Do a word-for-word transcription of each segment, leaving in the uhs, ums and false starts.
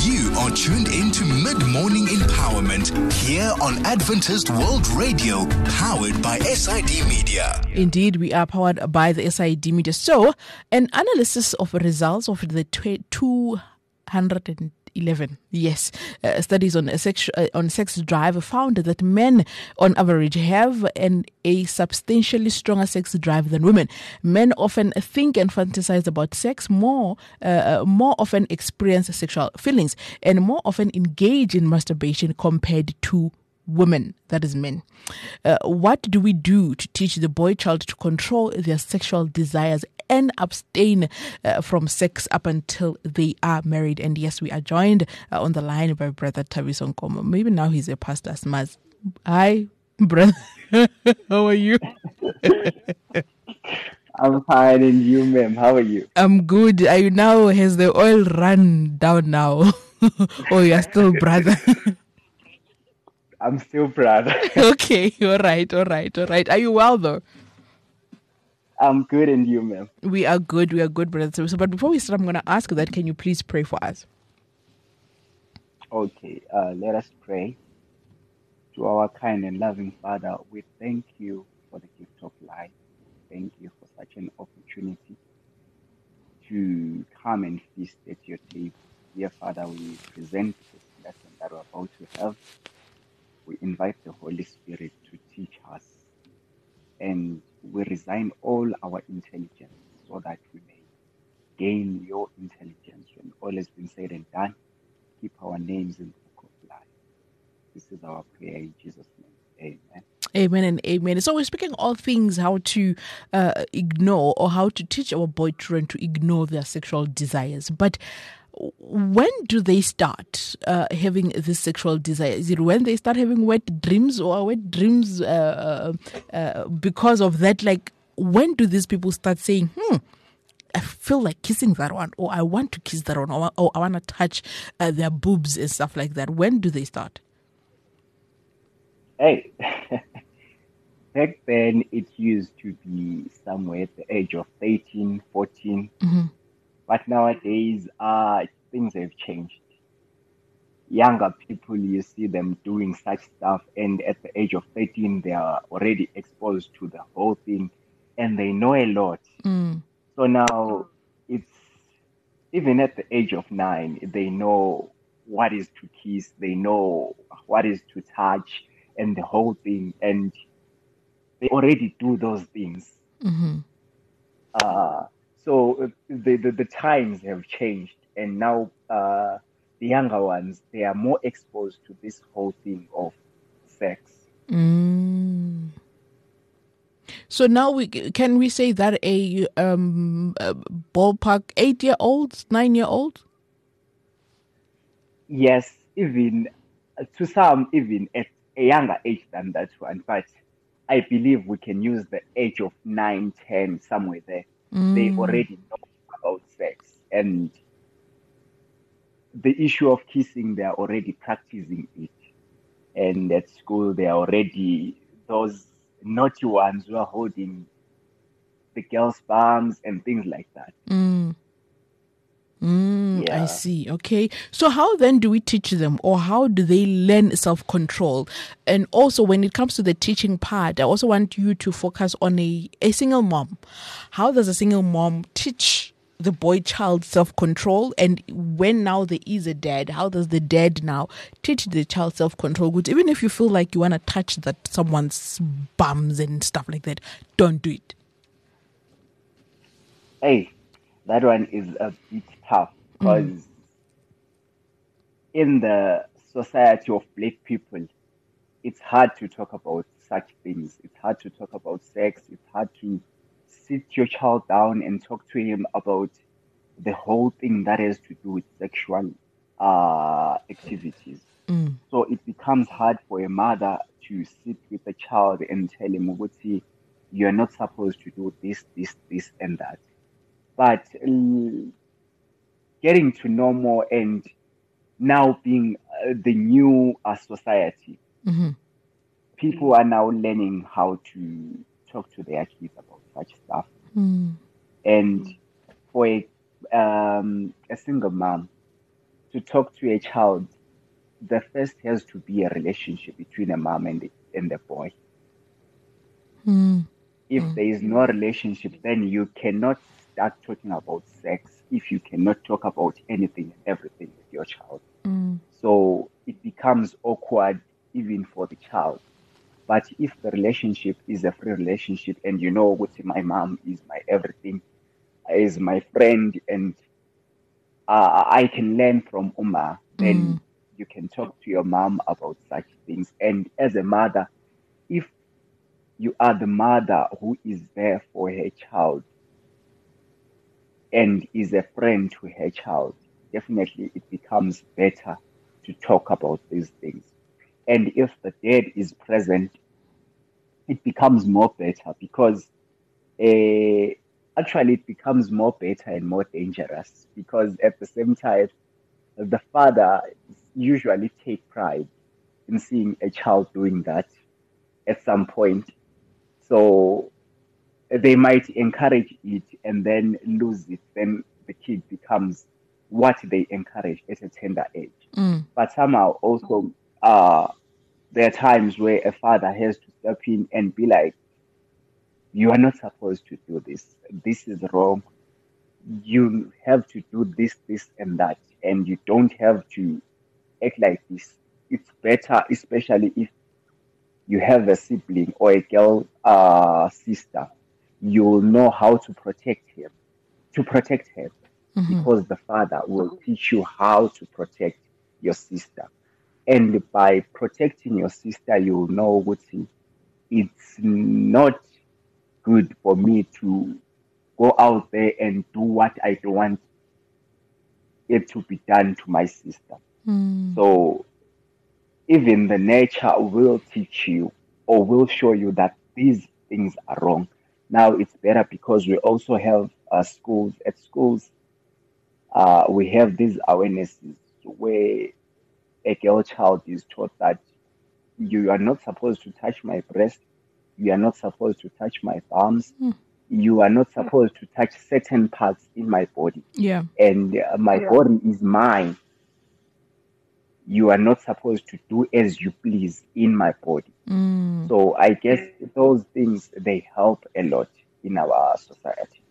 You are tuned into Mid-Morning Empowerment here on Adventist World Radio, powered by S I D Media. Indeed, we are powered by the S I D Media. So, an analysis of results of the two hundred eleven yes uh, studies on sex uh, on sex drive found that men on average have an a substantially stronger sex drive than women. Men often think and fantasize about sex more uh, more often experience sexual feelings and more often engage in masturbation compared to women, that is men. Uh, what do we do to teach the boy child to control their sexual desires and abstain uh, from sex up until they are married? And yes, we are joined uh, on the line by Brother Thabiso Nkomo. Maybe now he's a pastor. Smaz. Hi, brother. How are you? I'm fine, and you, ma'am? How are you? I'm good. Are you now? Has the oil run down now? Or you are still brother? I'm still brother. Okay, all right, all right, all right. Are you well, though? I'm good, and you, ma'am? We are good, we are good, brother. So, but before we start, I'm going to ask that, can you please pray for us? Okay, uh, let us pray. To our kind and loving Father, we thank you for the gift of life. Thank you for such an opportunity to come and feast at your table. Dear Father, we present this lesson that we're about to have. We invite the Holy Spirit to teach us, and we resign all our intelligence so that we may gain your intelligence. When all has been said and done, keep our names in the book of life. This is our prayer in Jesus' name. Amen. Amen and amen. So we're speaking all things how to uh, ignore or how to teach our boy children to ignore their sexual desires. But when do they start uh, having this sexual desire? Is it when they start having wet dreams, or wet dreams uh, uh, because of that? Like, when do these people start saying, hmm, I feel like kissing that one, or I want to kiss that one, or, or I want to touch uh, their boobs and stuff like that? When do they start? Hey, back then it used to be somewhere at the age of thirteen, fourteen. Mm-hmm. But nowadays, uh, things have changed. Younger people, you see them doing such stuff, and at the age of thirteen, they are already exposed to the whole thing, and they know a lot. Mm. So now, it's even at the age of nine, they know what is to kiss, they know what is to touch, and the whole thing, and they already do those things. Mm-hmm. Uh, So the, the, the times have changed, and now uh, the younger ones, they are more exposed to this whole thing of sex. Mm. So now we can we say that a, um, a ballpark eight-year-old, nine-year-old? Yes, even to some, even at a younger age than that one. But I believe we can use the age of nine, ten, somewhere there. Mm. They already know about sex, and the issue of kissing, they are already practicing it. And at school, they are already those naughty ones who are holding the girls' bums and things like that. Mm. Mm, yeah. I see. Okay. So how then do we teach them, or how do they learn self-control? And also, when it comes to the teaching part, I also want you to focus on a, a single mom. How does a single mom teach the boy child self-control? And when now there is a dad, how does the dad now teach the child self-control? Good. Even if you feel like you want to touch that someone's bums and stuff like that, don't do it. Hey, that one is a bit tough, because mm. in the society of black people, it's hard to talk about such things. It's hard to talk about sex. It's hard to sit your child down and talk to him about the whole thing that has to do with sexual uh, activities. Mm. So it becomes hard for a mother to sit with a child and tell him, Uguti, you're not supposed to do this, this, this, and that. But uh, getting to know more, and now being uh, the new uh, society, mm-hmm. people are now learning how to talk to their kids about such stuff. Mm. And for a, um, a single mom, to talk to a child, the first has to be a relationship between a mom and the, and the boy. Mm. If Mm. there is no relationship, then you cannot start talking about sex if you cannot talk about anything and everything with your child. Mm. So it becomes awkward even for the child. But if the relationship is a free relationship and you know what, my mom is my everything, is my friend, and uh, I can learn from Uma, then Mm. you can talk to your mom about such things. And as a mother, if you are the mother who is there for her child and is a friend to her child, definitely it becomes better to talk about these things. And if the dad is present, it becomes more better because uh, actually it becomes more better and more dangerous because at the same time, the father usually take pride in seeing a child doing that at some point. So they might encourage it and then lose it. Then the kid becomes what they encourage at a tender age. Mm. But somehow also uh, there are times where a father has to step in and be like, you are not supposed to do this. This is wrong. You have to do this, this, and that. And you don't have to act like this. It's better, especially if you have a sibling or a girl uh, sister, you'll know how to protect him, to protect her, Mm-hmm. because the father will teach you how to protect your sister. And by protecting your sister, you'll know what it's not good for me to go out there and do what I don't want it to be done to my sister. Mm. So even the nature will teach you or will show you that these things are wrong. Now it's better because we also have uh, schools. At schools, uh, we have these awarenesses where a girl child is taught that you are not supposed to touch my breast, you are not supposed to touch my thumbs, Mm. you are not supposed to touch certain parts in my body, Yeah. and uh, my Yeah. body is mine. You are not supposed to do as you please in my body. Mm. So I guess those things, they help a lot in our society.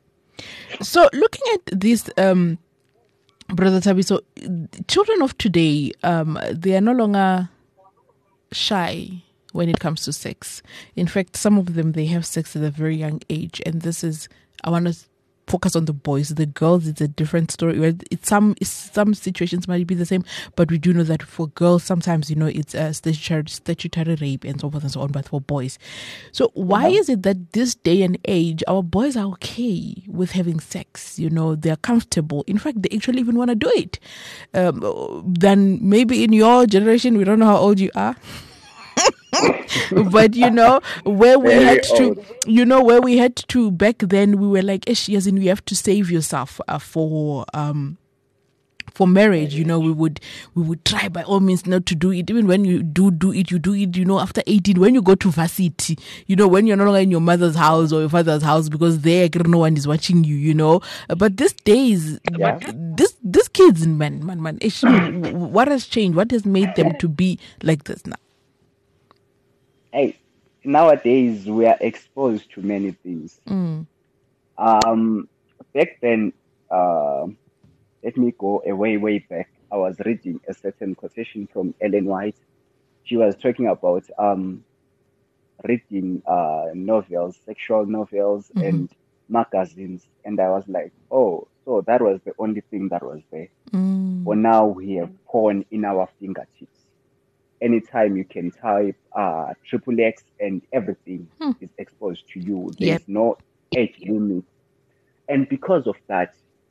So looking at this, um, Brother Tabi, so children of today, um, they are no longer shy when it comes to sex. In fact, some of them, they have sex at a very young age. And this is, I want to focus on the boys. The girls, it's a different story. Well, It's some it's, some situations might be the same, but we do know that for girls, sometimes, you know, it's a statutory, statutory rape and so forth and so on, but for boys. So why Yeah. is it that this day and age, our boys are okay with having sex? You know, they're comfortable. In fact, they actually even want to do it. Um, then maybe in your generation, we don't know how old you are. But you know where we Very had to old. you know where we had to back then, we were like, "Ish, yes, and you have to save yourself uh, for um for marriage." You know, we would we would try by all means not to do it. Even when you do do it, you do it, you know, after eighteen, when you go to varsity, you know, when you're no longer in your mother's house or your father's house, because there no one is watching you, you know. But these days, Yeah. this these kids, man, man, man, ish, what has changed? What has made them to be like this now? Hey, nowadays we are exposed to many things. Mm. Um, back then, uh, let me go a way, way back. I was reading a certain quotation from Ellen White. She was talking about um, reading uh, novels, sexual novels, Mhm. and magazines. And I was like, oh, so that was the only thing that was there. Mm. For now, we have porn in our fingertips. Anytime you can type uh, triple X and everything Hmm. is exposed to you. Yep. There's no age limit. And because of that,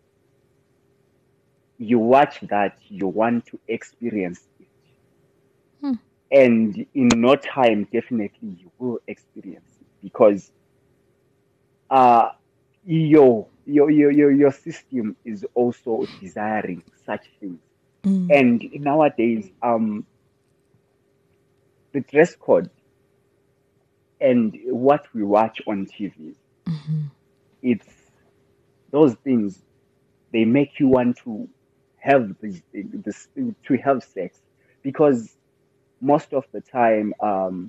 you watch that, you want to experience it. Hmm. And in no time, definitely you will experience it because uh, your, your, your, your, your system is also desiring such things. Mm. And nowadays, um, the dress code and what we watch on T V, Mhm. it's those things, they make you want to have this, this to have sex, because most of the time um,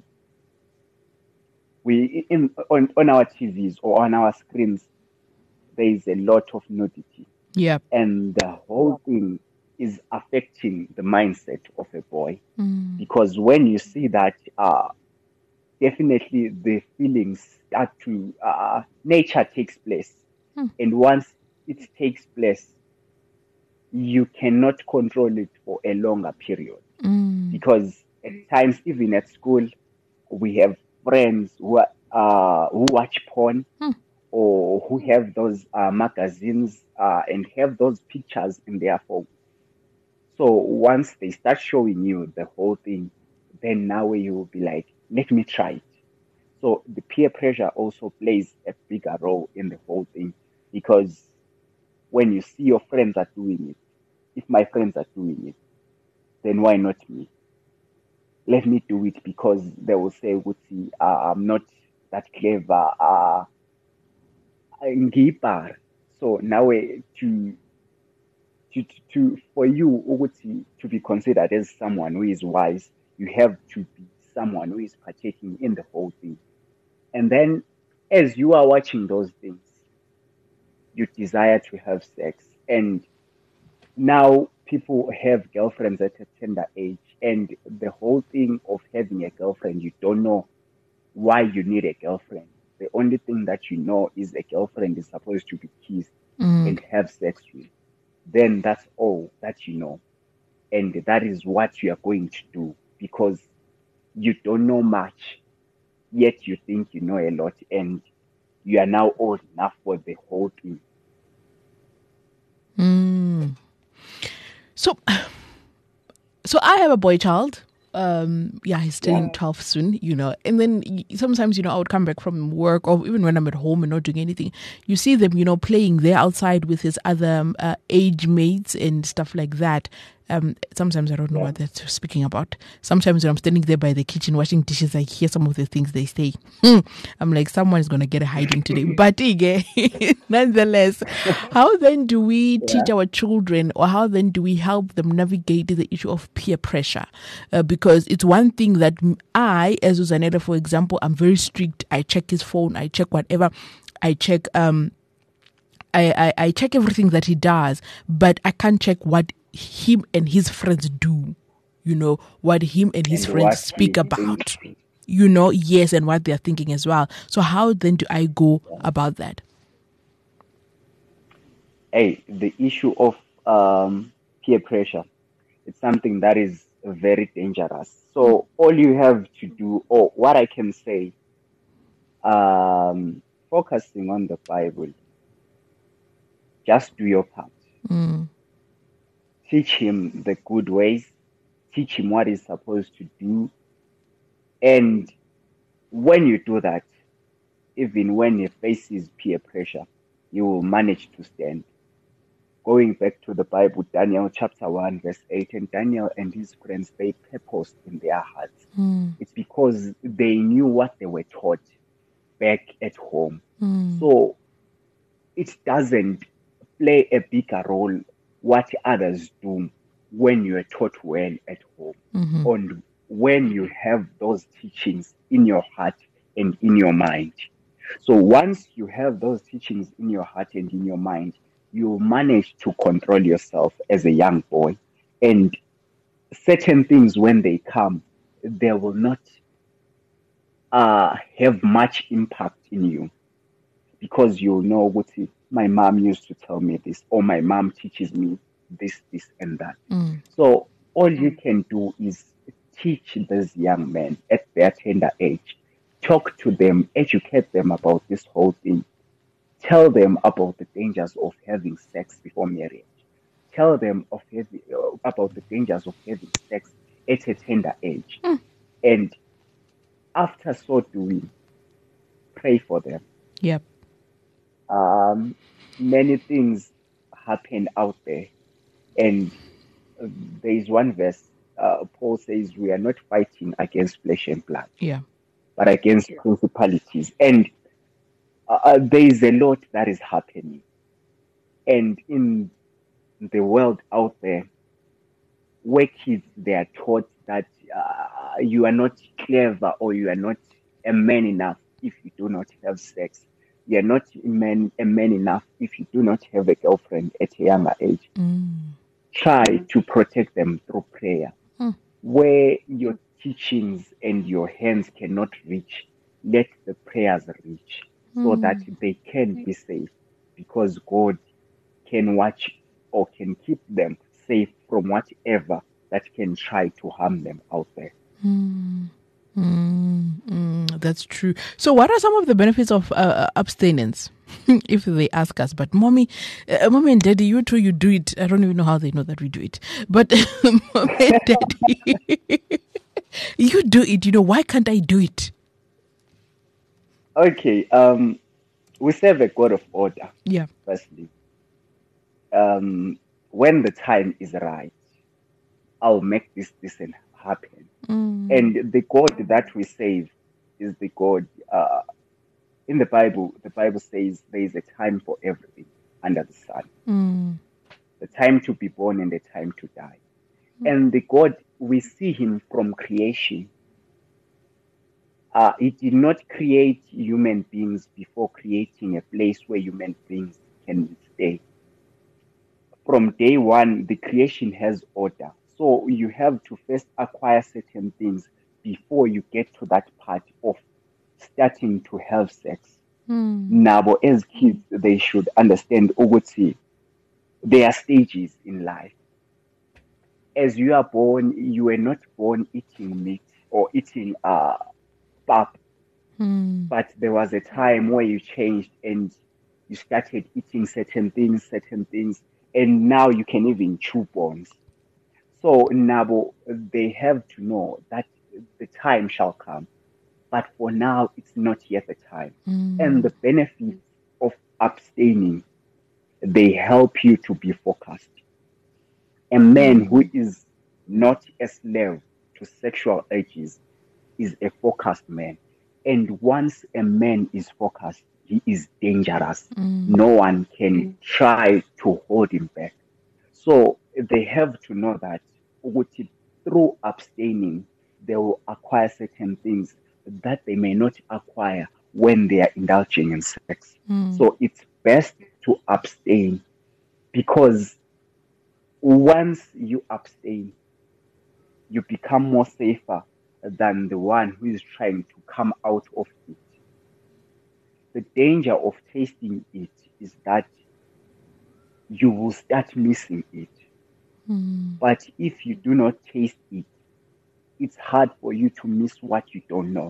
we in on, on our T Vs or on our screens there is a lot of nudity. Yeah. And the whole thing is affecting the mindset of a boy. Mm. Because when you see that, uh, definitely the feelings start to, uh, nature takes place. Mm. And once it takes place, you cannot control it for a longer period. Mm. Because at times, even at school, we have friends who, are, uh, who watch porn. Mm. Or who have those uh, magazines uh, and have those pictures in their phone. So once they start showing you the whole thing, then now you will be like, let me try it. So the peer pressure also plays a bigger role in the whole thing, because when you see your friends are doing it, if my friends are doing it, then why not me? Let me do it, because they will say, Guti, uh, I'm not that clever. Uh, So now to, to to for you to be considered as someone who is wise, you have to be someone who is partaking in the whole thing. And then as you are watching those things, you desire to have sex. And now people have girlfriends at a tender age, and the whole thing of having a girlfriend, you don't know why you need a girlfriend. The only thing that you know is a girlfriend is supposed to be kissed mm. and have sex with. Then that's all that you know. And that is what you are going to do, because you don't know much, yet you think you know a lot, and you are now old enough for the whole thing. Mm. So, so I have a boy child. Um, yeah, he's turning Yeah. twelve soon, you know, and then y- sometimes, you know, I would come back from work, or even when I'm at home and not doing anything, you see them, you know, playing there outside with his other um, uh, age mates and stuff like that. Um, sometimes I don't know Yeah. what they're speaking about. Sometimes when I'm standing there by the kitchen washing dishes, I hear some of the things they say. Hmm. I'm like, someone's going to get a hiding today. But Ige, nonetheless, how then do we teach our children, or how then do we help them navigate the issue of peer pressure? Uh, because it's one thing that I, as Uzaneda, for example, I'm very strict. I check his phone. I check whatever. I check... um. I, I, I check everything that he does, but I can't check what him and his friends do, you know, what him and his And friends what speak he about, thinks. you know, yes, and what they're thinking as well. So how then do I go about that? Hey, the issue of um, peer pressure, it's something that is very dangerous. So all you have to do, or what I can say, um, focusing on the Bible, just do your part. Mm. Teach him the good ways. Teach him what he's supposed to do. And when you do that, even when he faces peer pressure, you will manage to stand. Going back to the Bible, Daniel chapter one, verse eight, and Daniel and his friends, they purposed in their hearts. Mm. It's because they knew what they were taught back at home. Mm. So it doesn't play a bigger role what others do when you are taught well at home. Mm-hmm. And when you have those teachings in your heart and in your mind. So once you have those teachings in your heart and in your mind, you manage to control yourself as a young boy. And certain things, when they come, they will not uh, have much impact in you, because you'll know what it, my mom used to tell me this, or my mom teaches me this, this, and that. Mm. So all you can do is teach these young men at their tender age. Talk to them, educate them about this whole thing. Tell them about the dangers of having sex before marriage. Tell them of having, uh, about the dangers of having sex at a tender age. Mm. And after so doing, pray for them. Yep. Um, many things happen out there. And uh, there is one verse, uh, Paul says, we are not fighting against flesh and blood, Yeah. but against principalities. And uh, there is a lot that is happening. And in the world out there where kids, they are taught that uh, you are not clever or you are not a man enough if you do not have sex. You are not a man, a man enough if you do not have a girlfriend at a younger age. Mm. Try to protect them through prayer. Mm. Where your teachings and your hands cannot reach, let the prayers reach so Mm. that they can be safe, because God can watch or can keep them safe from whatever that can try to harm them out there. Mm. Mm. Mm. That's true. So what are some of the benefits of uh, abstinence? If they ask us, but mommy, uh, mommy and daddy, you two, you do it. I don't even know how they know that we do it. But mommy and daddy, you do it. You know, why can't I do it? Okay, um, we serve a God of order. Yeah. Firstly, um, when the time is right, I'll make this this happen. Mm. And the God that we save is the God. Uh, in the Bible, the Bible says there is a time for everything under the sun. Mm. The time to be born and the time to die. Mm. And the God, we see him from creation. Uh, he did not create human beings before creating a place where human beings can stay. From day one, the creation has order. So you have to first acquire certain things before you get to that part of starting to have sex. Mm. Now, as kids, they should understand Uguti. There are stages in life. As you are born, you were not born eating meat or eating uh, pap. Mm. But there was a time where you changed and you started eating certain things, certain things, and now you can even chew bones. So, Nabo, they have to know that the time shall come. But for now, it's not yet the time. Mm. And the benefits of abstaining, they help you to be focused. A man Mm. who is not a slave to sexual urges is a focused man. And once a man is focused, he is dangerous. Mm. No one can try to hold him back. So they have to know that through abstaining, they will acquire certain things that they may not acquire when they are indulging in sex. Mm. So it's best to abstain, because once you abstain, you become more safer than the one who is trying to come out of it. The danger of tasting it is that you will start missing it. Mm. But if you do not taste it, it's hard for you to miss what you don't know.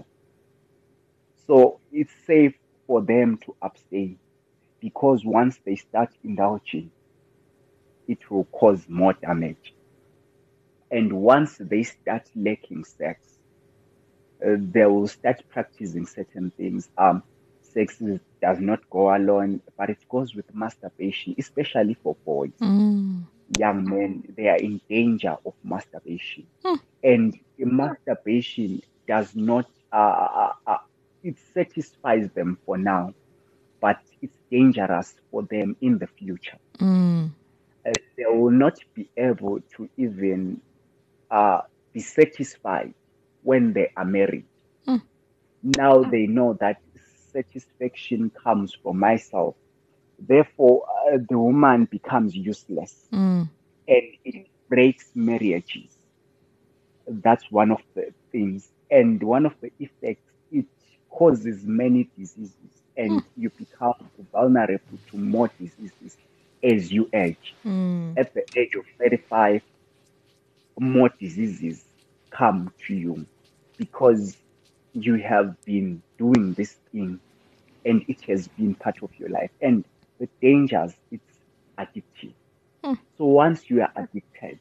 So it's safe for them to abstain, because once they start indulging, it will cause more damage. And once they start lacking sex, uh, they will start practicing certain things. Um, sex is, does not go alone, but it goes with masturbation, especially for boys. Mm. Young men, they are in danger of masturbation. Mm. And masturbation does not, uh, uh, it satisfies them for now, but it's dangerous for them in the future. Mm. Uh, they will not be able to even uh, be satisfied when they are married. Mm. Now they know that satisfaction comes from myself. Therefore, uh, the woman becomes useless. Mm. And it breaks marriages. That's one of the things. And one of the effects, it causes many diseases, and mm. you become vulnerable to more diseases as you age. Mm. At the age of thirty-five, more diseases come to you because you have been doing this thing and it has been part of your life. And the dangers, it's addictive. Mm. So once you are addicted,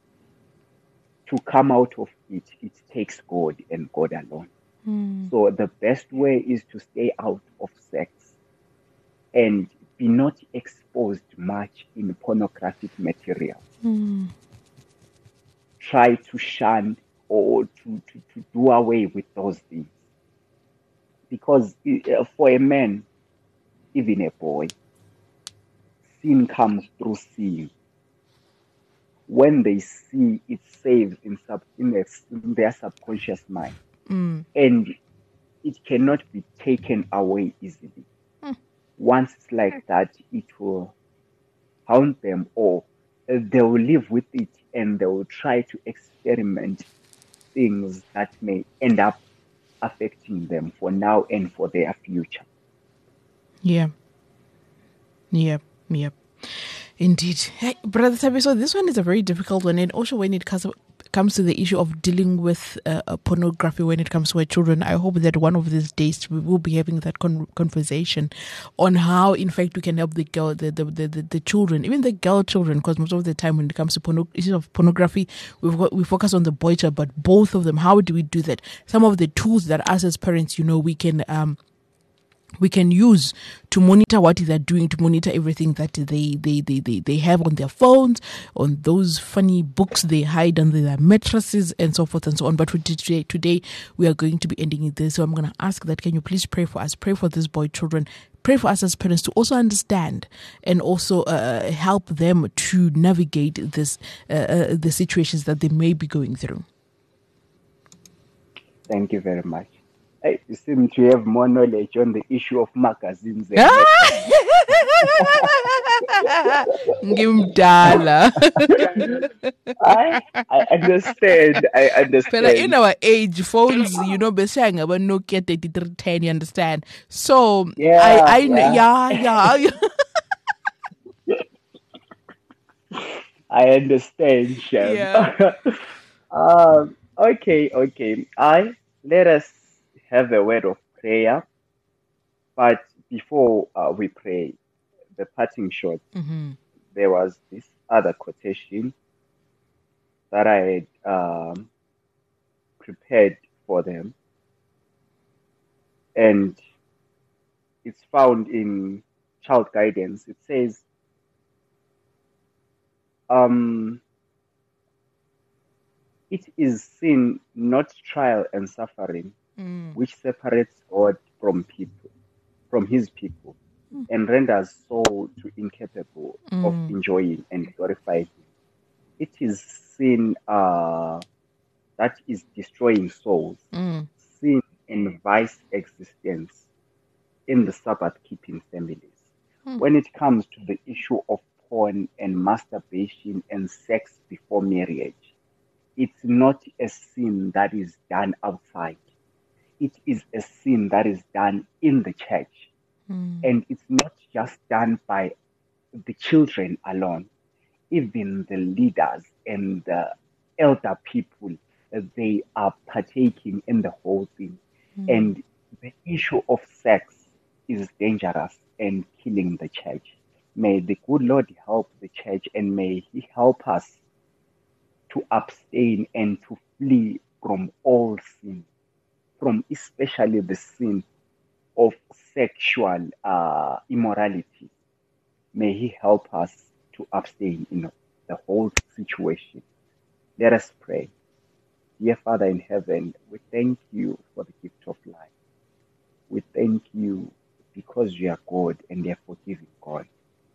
to come out of it, it takes God and God alone. Mm. So the best way is to stay out of sex and be not exposed much in pornographic material. Mm. Try to shun or to, to, to do away with those things. Because uh, for a man, even a boy, sin comes through seeing. when they see it saved in, sub, in, their, in their subconscious mind. Mm. And it cannot be taken away easily. Mm. Once it's like that, it will haunt them, or they will live with it, and they will try to experiment things that may end up affecting them for now and for their future. Yeah. Yep. Yep. Indeed. Hey, Brother Tabi, so this one is a very difficult one. And also when it comes, comes to the issue of dealing with uh, pornography when it comes to our children, I hope that one of these days we will be having that con- conversation on how, in fact, we can help the girl, the the, the, the, the children, even the girl children, because most of the time when it comes to porno- issues of pornography, we've got, we focus on the boy child, but both of them, how do we do that? Some of the tools that us as parents, you know, we can... um. we can use to monitor what they're doing, to monitor everything that they, they, they, they, they have on their phones, on those funny books they hide under their mattresses, and so forth and so on. But for today, today we are going to be ending it there. So I'm going to ask that, can you please pray for us? Pray for these boy children. Pray for us as parents to also understand and also uh, help them to navigate this uh, uh, the situations that they may be going through. Thank you very much. I seem to have more knowledge on the issue of magazines. And Ngimdala. I, I understand. I understand. But in our age, phones, you know, besang about Nokia thirty-three ten, you understand? So, yeah, I, I, yeah, yeah, yeah. I understand, Chef. Yeah. um, okay, okay. I let us have a word of prayer. But before uh, we pray, the parting shot, Mm-hmm. there was this other quotation that I had um, prepared for them. And it's found in Child Guidance. It says, um, it is sin, not trial and suffering, Mm. which separates God from people, from his people, Mm. and renders soul to incapable Mm. of enjoying and glorifying him. It is sin uh, that is destroying souls, Mm. sin and vice existence in the Sabbath-keeping families. Mm. When it comes to the issue of porn and masturbation and sex before marriage, it's not a sin that is done outside. It is a sin that is done in the church. Mm. And it's not just done by the children alone. Even the leaders and the elder people, they are partaking in the whole thing. Mm. And the issue of sex is dangerous and killing the church. May the good Lord help the church, and may he help us to abstain and to flee from all sin, from especially the sin of sexual uh, immorality. May he help us to abstain in the whole situation. Let us pray. Dear Father in heaven, we thank you for the gift of life. We thank you because you are God and you are forgiving God.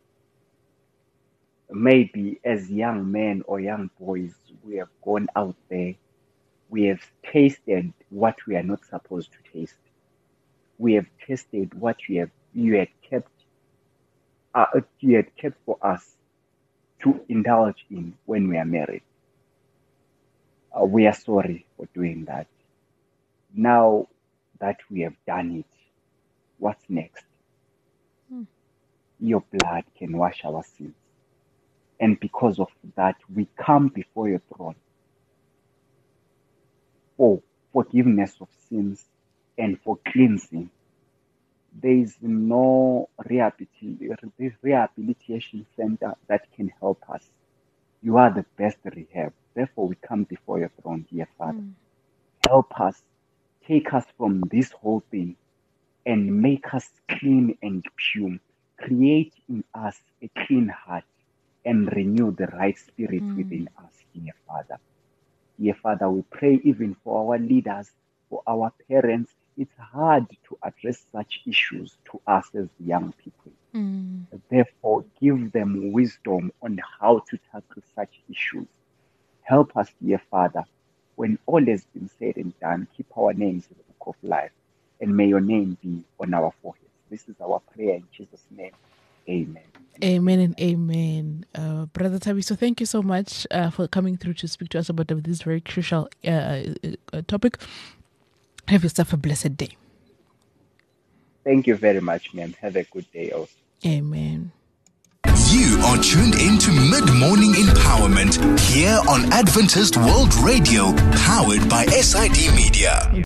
Maybe as young men or young boys, we have gone out there, we have tasted what we are not supposed to taste. We have tasted what you have you had kept uh, you had kept for us to indulge in when we are married. Uh, we are sorry for doing that. Now that we have done it, what's next? Hmm. Your blood can wash our sins. And because of that, we come before your throne for forgiveness of sins and for cleansing. There is no rehabilitation center that can help us. You are the best rehab. Therefore, we come before your throne, dear Father. Mm. Help us, take us from this whole thing and make us clean and pure. Create in us a clean heart and renew the right spirit mm. within us, dear Father. Dear Father, we pray even for our leaders, for our parents. It's hard to address such issues to us as young people. Mm. Therefore, give them wisdom on how to tackle such issues. Help us, dear Father, when all has been said and done, keep our names in the book of life, and may your name be on our foreheads. This is our prayer in Jesus' name. Amen. Amen and amen. Uh, Brother Thabiso, thank you so much uh, for coming through to speak to us about this very crucial uh, uh, topic. Have yourself a blessed day. Thank you very much, ma'am. Have a good day also. Amen. You are tuned into Mid-Morning Empowerment here on Adventist World Radio, powered by S I D Media.